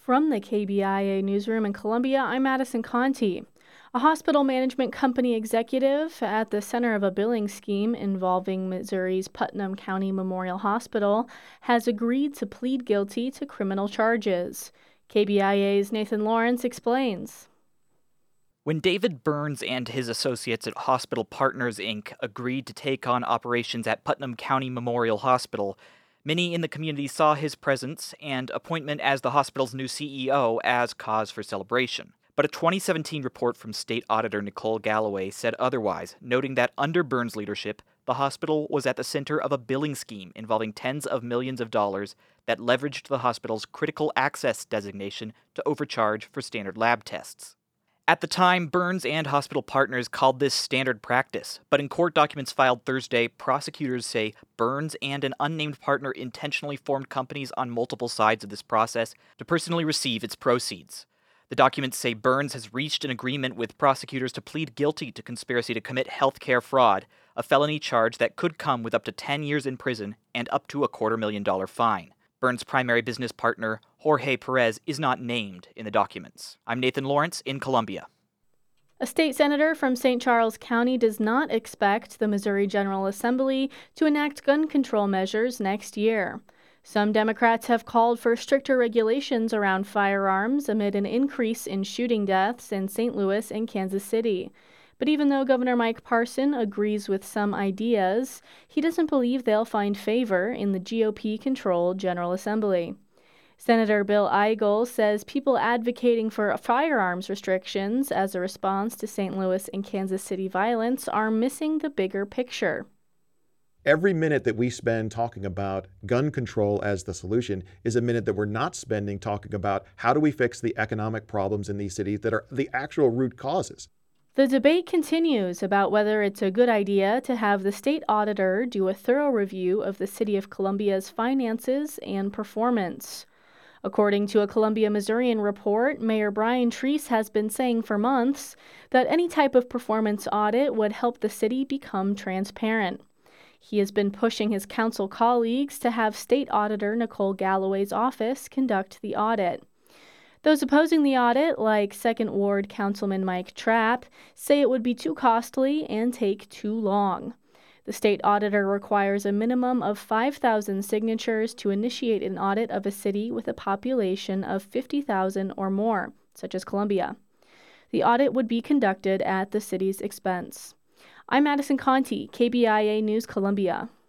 From the KBIA newsroom in Columbia, I'm Madison Conti. A hospital management company executive at the center of a billing scheme involving Missouri's Putnam County Memorial Hospital has agreed to plead guilty to criminal charges. KBIA's Nathan Lawrence explains. When David Burns and his associates at Hospital Partners, Inc. agreed to take on operations at Putnam County Memorial Hospital, many in the community saw his presence and appointment as the hospital's new CEO as cause for celebration. But a 2017 report from State Auditor Nicole Galloway said otherwise, noting that under Burns' leadership, the hospital was at the center of a billing scheme involving tens of millions of dollars that leveraged the hospital's critical access designation to overcharge for standard lab tests. At the time, Burns and Hospital Partners called this standard practice, but in court documents filed Thursday, prosecutors say Burns and an unnamed partner intentionally formed companies on multiple sides of this process to personally receive its proceeds. The documents say Burns has reached an agreement with prosecutors to plead guilty to conspiracy to commit healthcare fraud, a felony charge that could come with up to 10 years in prison and up to a $250,000 fine. Burns' primary business partner, Jorge Perez, is not named in the documents. I'm Nathan Lawrence in Columbia. A state senator from St. Charles County does not expect the Missouri General Assembly to enact gun control measures next year. Some Democrats have called for stricter regulations around firearms amid an increase in shooting deaths in St. Louis and Kansas City. But even though Governor Mike Parson agrees with some ideas, he doesn't believe they'll find favor in the GOP-controlled General Assembly. Senator Bill Eigel says people advocating for firearms restrictions as a response to St. Louis and Kansas City violence are missing the bigger picture. Every minute that we spend talking about gun control as the solution is a minute that we're not spending talking about how do we fix the economic problems in these cities that are the actual root causes. The debate continues about whether it's a good idea to have the state auditor do a thorough review of the City of Columbia's finances and performance. According to a Columbia Missourian report, Mayor Brian Treese has been saying for months that any type of performance audit would help the city become transparent. He has been pushing his council colleagues to have State Auditor Nicole Galloway's office conduct the audit. Those opposing the audit, like 2nd Ward Councilman Mike Trapp, say it would be too costly and take too long. The state auditor requires a minimum of 5,000 signatures to initiate an audit of a city with a population of 50,000 or more, such as Columbia. The audit would be conducted at the city's expense. I'm Madison Conti, KBIA News Columbia.